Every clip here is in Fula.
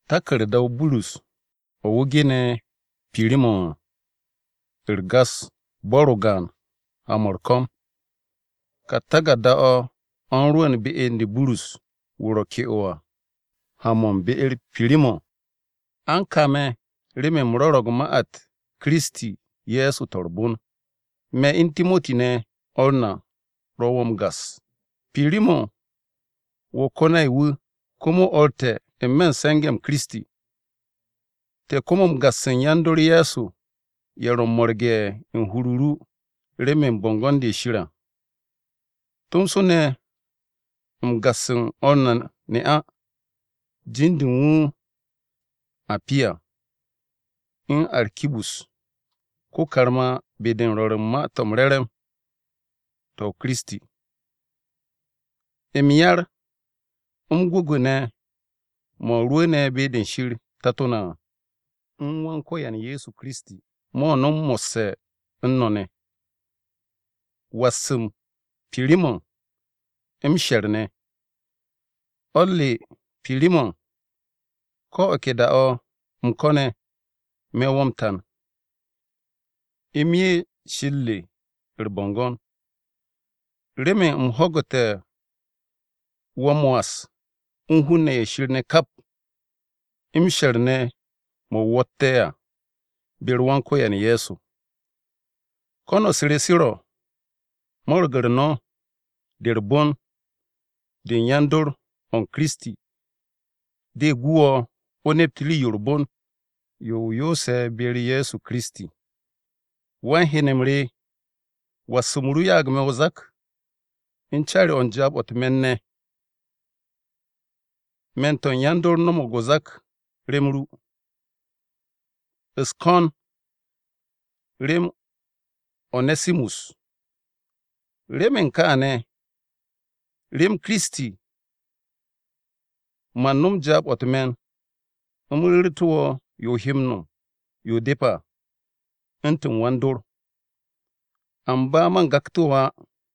Takardar Bulus a wugine Filimon Irgas Borogan Amurkom ka tagadda on ruwan bi'en di Bulus wuro ke'owa hamon bi'er Filimon an kame rime murorog ma'at Kristi Yesu torbun me in Timoti ne orna rowom gas Filimon wo konai wu kumu orte men sengem Kristi te kumum gasin yandur Yesu yaron morge in hururu remen bongon de shira tumsune gasin ornan ne a jindin wu apia in arkibus ko karma bedin rorin ma tom rerem to Kristi emiyar gugune mo ruene bedin shir tatuna wanko yan Yesu Kristi mo non mose nnone wasum Filimon sherne olli Filimon ko okeda mkone me womtan imye shille irbongon reme hogote womwas hunne shirne kap sherne mo wotteya birwanko yan Yesu kono siresiro morgarno derbon din yandur on Kristi de guo oneptili yorbon yo yose bir Yesu Kristi wan hinemre wasumuru yagme ozak chari on jab otmenne menton yandur nomo gozak remru iskon rem Onesimus remen kane rem Kristi manum jab otmen umurtuwo yo himno yo depa entin wandur amba man gaktuwa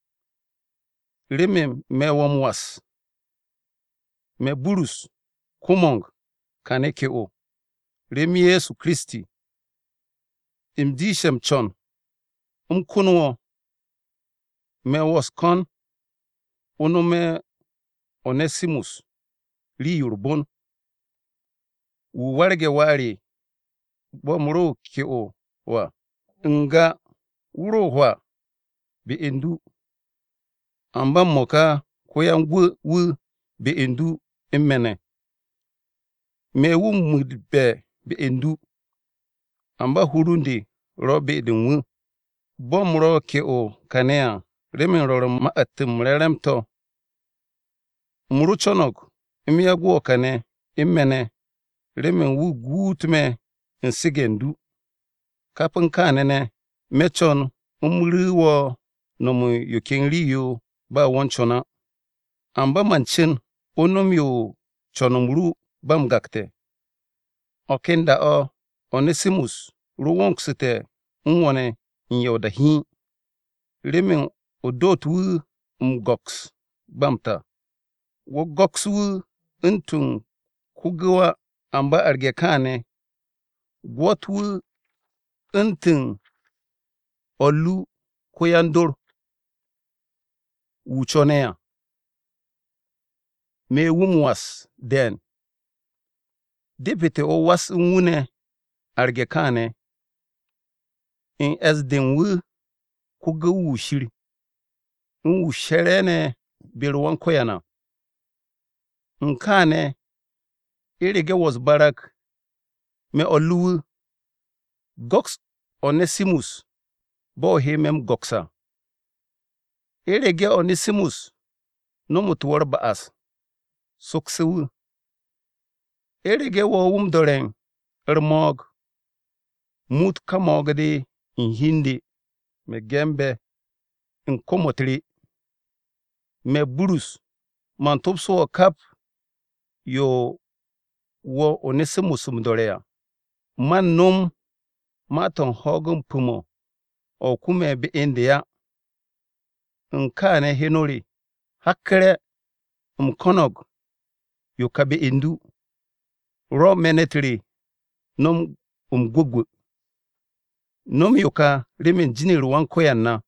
remen me womwas me Bulus kumong kane keo rem Yesu Kristi imdishem chon kunwo me woskon me Onesimus li yurbon wu warge wari bo muro keo wa nga wuro wa be endu amba moka koyan wu be endu immene me wu mudbe be endu amba hurundi robe dinwu bomro keo kanea remen rorom ma'atim reremto muru chonok imyaguo kane immene remen wu gutme insigendu kapin kanene mechon umriwo nomu yokenriyo ba wonchona amba manchin onom yo chonomru bam gakte okenda Onesimus ruwonksite nwone nyoda hi remen odot wu goks bamta wo goks wu intun kugawa amba arge kane gwot wu intun ollu koyandur wuchoneya me wumwas den depete was wune arge kane in esden wu kuga wushir wusherene birwan koyana nkane irige was barak me ollu goks Onesimus bo hemem goksa irige Onesimus no mutuwar ba'as suksewu irige wo wumdoreng irmog mut kamogde in hindi me gembe in komotri me Bulus man tupso kap yo wo Onesimus mdoreya man num maton hogum pumo o kume be india nkane henori hakre konog yo kabe indu ro menetri nom gwogwo nom yuka remen jinir wan koyan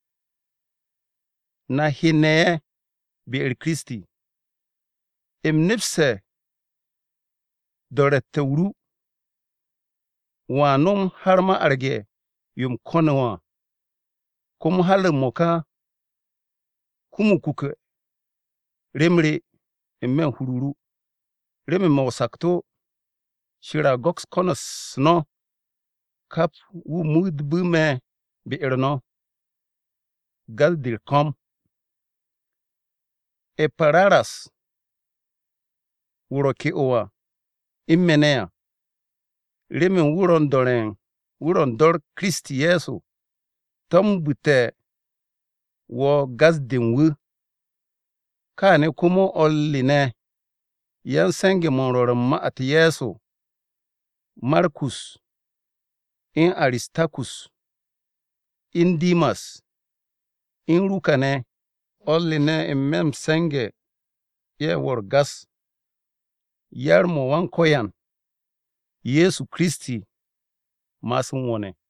na hineye bi'er Kristi em nefse doret tewru wa nom har ma arge yum konawa kum halle moka kumu kuke remre emmen hururu remen mo sakto shira goks konos no kap wu mud bume bi'er no galdir kom Epararas wuro ke'owa immeneya remen wuron dor Kristi Yesu tom bute wo gasden wu kane kumo olline yan senge monroren ma'at Yesu Markus in Aristarkus in Dimas in Lukane olline emmem senge ye wor gas yar mo wan koyan Yesu Kristi masun wone